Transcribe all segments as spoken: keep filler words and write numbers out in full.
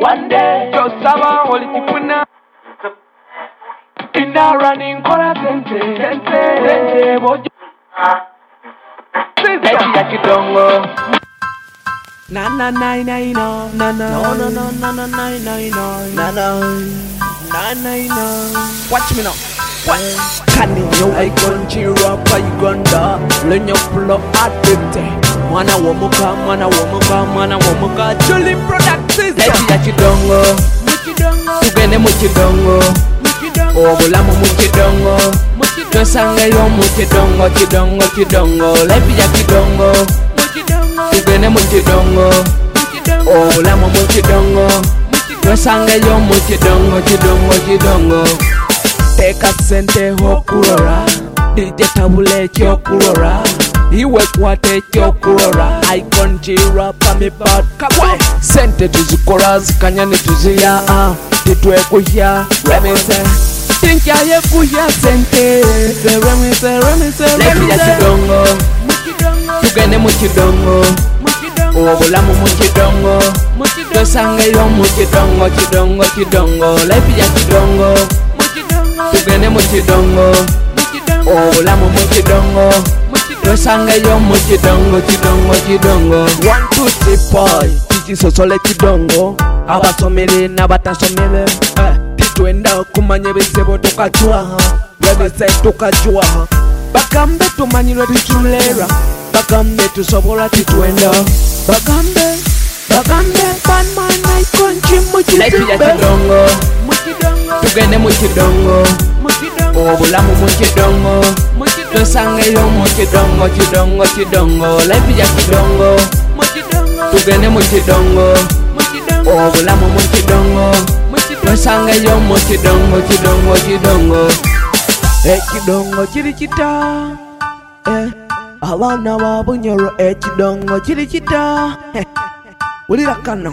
one day tosaba olikifuna inarani nkola sente sente sente bojo sisi ya kidongo na na na na no na na no no no no no no no na na na na na watch me now. Kani yo I conjure pa Uganda lenyo pulo adete mwana womuka mwana womuka mwana womuka Juli Productions eti ya kidongo mukidongo tugende mukidongo mukidongo obulamu mukidongo twesanga yo mukidongo kidongo kidongo lepi ya kidongo mukidongo tugende mukidongo obulamu mukidongo twesanga yo mukidongo kidongo kidongo teka sente hokurora D J tabule kyokurora iwe kwate kyokurora icon jira pami bad kabwe sente tuzikora zikanyane tuziya ah titwe kuhya remise think ya ye kuhya sente remise remise lepi ya kidongo mukidongo tugende mukidongo mukidongo obulamu mukidongo twesanga yo mukidongo kidongo kidongo lepi ya kidongo tugende mukidongo obulamu mukidongo twesanga yo mukidongo kidongo kidongo one two three boy tikisosole kidongo abasomere n'abatasomere titwenda kumanya ebisebo tukajwaha webise tukajwaha bagambe tumanyirwe titulera bagambe tusobola titwenda bagambe bagambe banman ikonji mukidongo tugende mukidongo obulamu mukidongo twesanga yo mukidongo kidongo kidongo lepi ya kidongo tugende mukidongo obulamu mukidongo twesanga yo mukidongo kidongo kidongo ekidongo kiri kita eh abana babunyoro ekidongo kiri kita ulira kano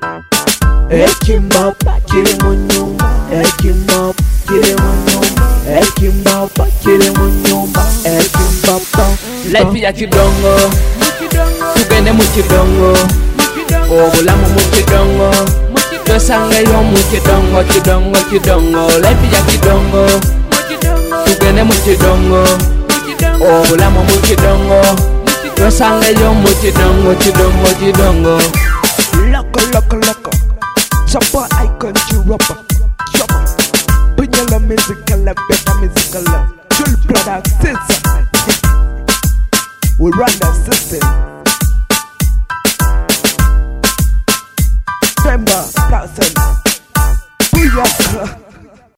ekimba kiri mu nyumba ekimba kiri mu nyumba ekimba kiri mu nyumba ekimba lepi ya kidongo tugende mukidongo obulamu mukidongo twesanga yo mukidongo kidongo kidongo lepi ya kidongo tugende mukidongo obulamu mukidongo twesanga yo mukidongo kidongo kidongo loko loko loko Chopper icon chirapa Chopper Punyala musical better musical Juli Productions We run the system Femba Thousand Booyah